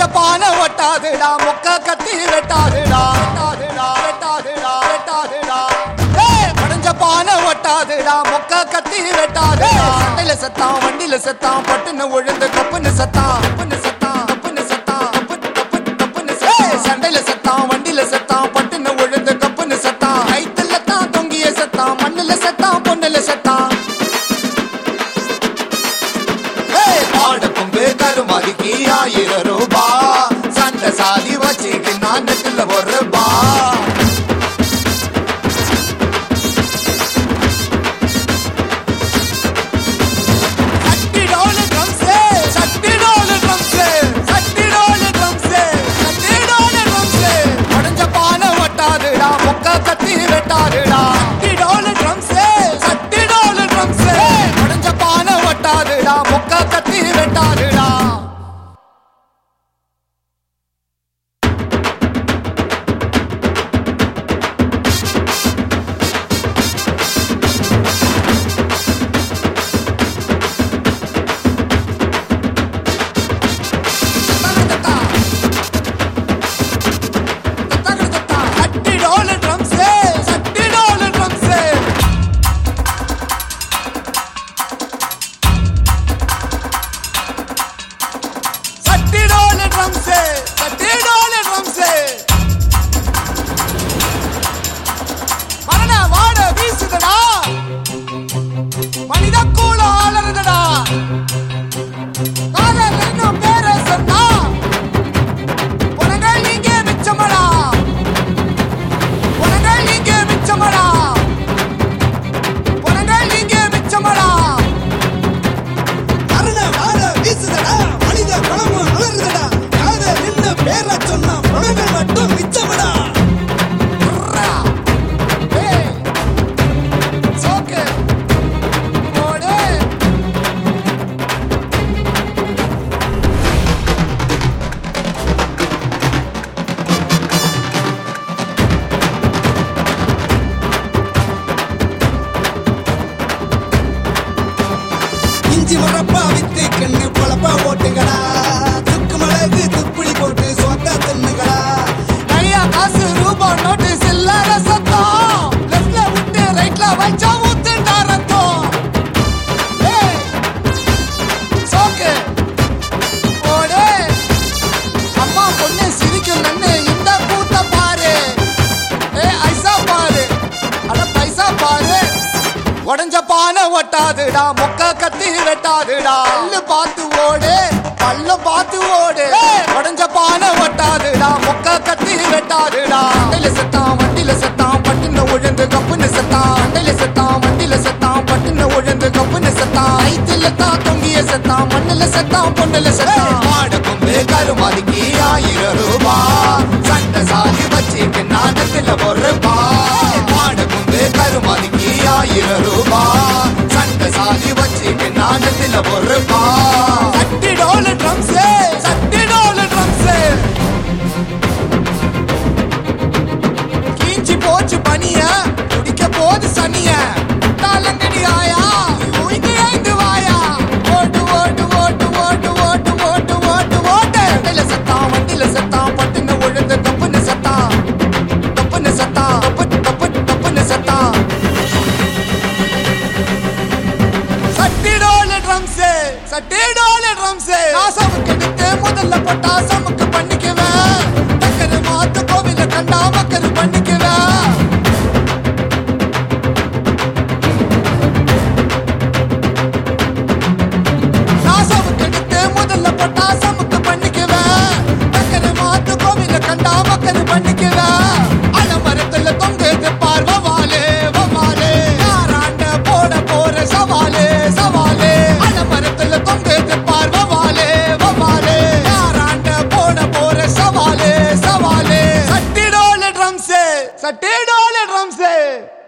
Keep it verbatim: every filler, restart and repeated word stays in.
பானை ஒட்டாதுடா மொக்க கத்தி வெட்டாதுடா வெட்டாதுடா வெட்டாதுடா வெட்டாதுடா உடஞ்ச பானை ஒட்டாதுடா மொக்க கத்தி வெட்டாதுடா சண்டையில செத்தான் வண்டியில செத்தான் பட்டுன்னு உழுந்து கப்புன்னு செத்தான் கப்புன்னு செத்தான் கப்புன்னு செத்தான் கப்பு கப்பு கப்புன்னு செத்தான் சண்டையில செத்தான் வண்டியில செத்தான் பட்டுன்னு உழுந்து கப்புன்னு செத்தான் கைத்துல தான் தொங்கிய செத்தான் மண்ணுல செத்தான் பொண்ணுல செத்தான் கருமாதிக்கு ஆயிரம் ரூபா சண்டை சாதி வச்சுக்கு நாட்டுல ஒரு ரூபா உடஞ்ச பானை ஒட்டாதுடா மொக்க கத்தி வெட்டாதுடா உடஞ்ச பானை ஒட்டாதுடா மொக்க கத்தி வெட்டாதுடா மரண வாட வீசுதடா மனித கூல ஆளறதடா காதல் என்னும் பேரை சொன்னா உனங்கள் நீங்க மிச்சமடா உனங்கள் நீங்க மிச்சமடா உனங்கள் நீங்க மிச்சமடா மரண வாட வீசுதடா மனித குலமும் அலறுதடா காதல் என்னும் பேரை சொன்னா உனங்கள் மட்டும் மிச்சமடா இஞ்சி முறப்பா வித்து கண்ணு பொழப்பா ஓட்டுங்களா துக்கு மிளகு துப்புளி போட்டு சோத்தா தின்னுங்களா நிறையா காசு ரூபா நோட்டு சில்லற சத்தம் லெஃப்ட்ல விட்டு ரைட்ல வச்சா ஊத்துண்டா ரத்தம் சோக்கு ஓடு அம்மா பொண்ணு சிரிக்கும் நன்னு இந்த கூத்த பாரு ஏ ஐசா பாரு அட பைசா பாரு உடஞ்ச பானை ஒட்டாதுடா மொக்க கத்தி வெட்டாதுடா பல்லு பார்த்து ஓடு பல்ல பார்த்து ஓடு உடஞ்ச பானை ஒட்டாதுடா மொக்க கத்தி வெட்டாதுடா சண்டையில செத்தான் வண்டியில செத்தான் பட்டுன்னு உழுந்து கப்புன்னு செத்தான் சண்டையில செத்தான் வண்டியில செத்தான் பட்டுன்னு உழுந்து கப்புன்னு செத்தான் ஐத்துல தான் தொங்கிய செத்தான் மண்ணுல செத்தான் பொண்ணுல செத்தான் மாடு கொம்பு கருமாதிக்கு ஆயிரம் ரூபா சண்டை சாதி வச்சுக்கு நாட்டுல ஒரு ரூபா மாடு கொம்பு கருமாதிக்கு ஆயிரம் ரூபா சண்டை சாதி வச்சுக்கு நாட்டுல ஒரு ரூபா சட்டி டோல் ட்ரம்ஸ் சட்டி டோல் ட்ரம்ஸ் கீஞ்சி போச்சு பனிய குடிக்க போது சனிய தாளங்கடி ஆயா உயிங்க ஐந்து வாயா ஓட்டு ஓட்டு ஓட்டு ஓட்டு ஓட்டு ஓட்டு ஓட்டு ஓட்டு வண்டியில செத்தான் வண்டியில செத்தான் பட்டுன்னு உழுந்து கப்புன்னு செத்தான் கப்புன்னு செத்தான் கப்பு கப்பு கப்புன்னு செத்தான் சட்டி டோல் ட்ரம்ஸ் சட்டி டோல் ட்ரம்ஸ் நாசமுக்கு எடுத்து முதல்ல போட்டா சமுக்கு பண்ணிக்குவேன் டக்கரு மாத்து கோவில கண்டா மக்கரு பண்ணிக்குவேன் நாசமுக்கு எடுத்து முதல்ல போட்டா சமுக்கு பண்ணிக்குவேன் டக்கரு மாத்து கோவில கண்டா மக்கரு பண்ணிக்குவேன் அலமரத்துல தொங்குது பார்வ வாலே வவாலே யாராண்ட போட போற சவாலே சவாலே அலமரத்துல தொங்குது பார்வ வாலே வவாலே யாராண்ட போட போற சவாலே சவாலே சட்டி டோல் ட்ரம்ஸ் சட்டி டோல் ட்ரம்ஸ்